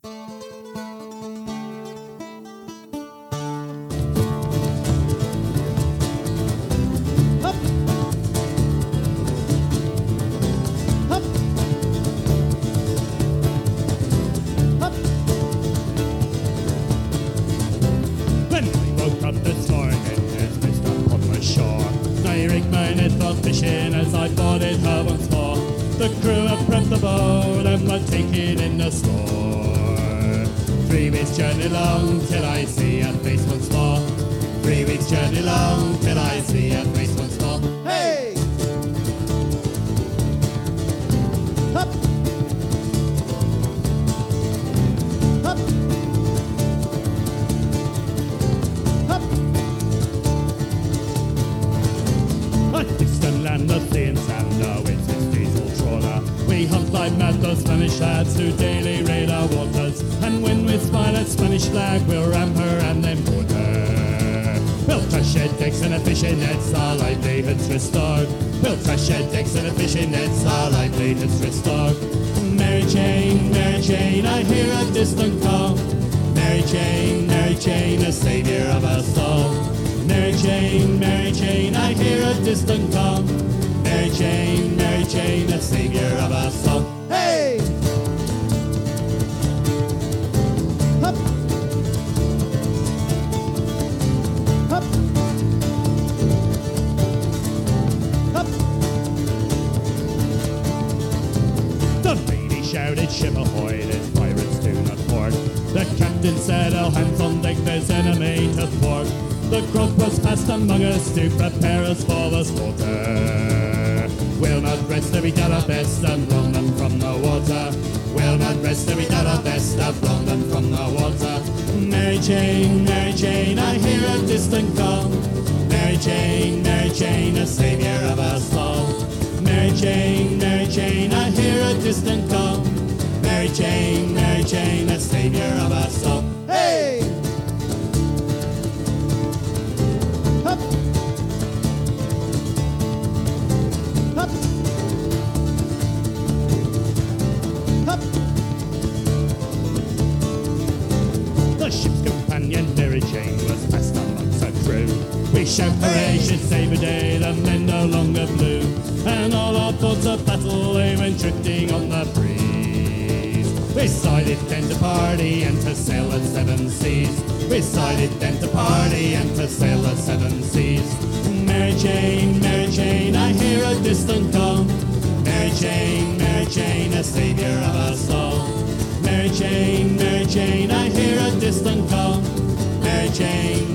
Fishing as I boarded her once more. The crew have prepped the boat and we're taking in the store. 3 weeks journey long till I see her face once more. 3 weeks journey long till I see her face once more. Hey! Up! Up! And the sea and sand, it's his diesel trawler. We hunt like mad those Spanish lads who daily raid our waters. And when we spy that Spanish flag, we'll ram her and then board her. We'll crush shed decks and a fishing nets, our livelihoods restored. We'll crush shed decks and a fishing nets, our livelihoods restored. Mary Jane, I hear a distant call. Mary Jane, a saviour of us all. Mary Jane, I hear a distant call. Mary Jane, a saviour of us all. Hey! Hup! Hup! Hup! The lady shouted, ship ahoy, there's pirates to not port. The captain said, all hands on deck, there's enemy to thwart. The grog was passed among us to prepare us for the slaughter. We'll not rest till we done our best and wrong them from the water. We'll not rest till we done our best and wrong them from the water. Mary Jane, I hear a distant call. Mary Jane, a saviour of us all. Mary Jane, I hear a distant call. Mary Jane, a saviour of us all. Hey! Hup! Hup! Hup! The ship's companion, Mary Jane, was passed amongst her crew. We shout hooray, she'd save a day, the men no longer blue. And all our thoughts of battle, they went drifting on the breeze. We decided then to party and to sail the 7 seas. We decided then to party and to sail the 7 seas. Mary Jane, I hear a distant call. Mary Jane, a saviour of us all. Mary Jane, I hear a distant call. Mary Jane,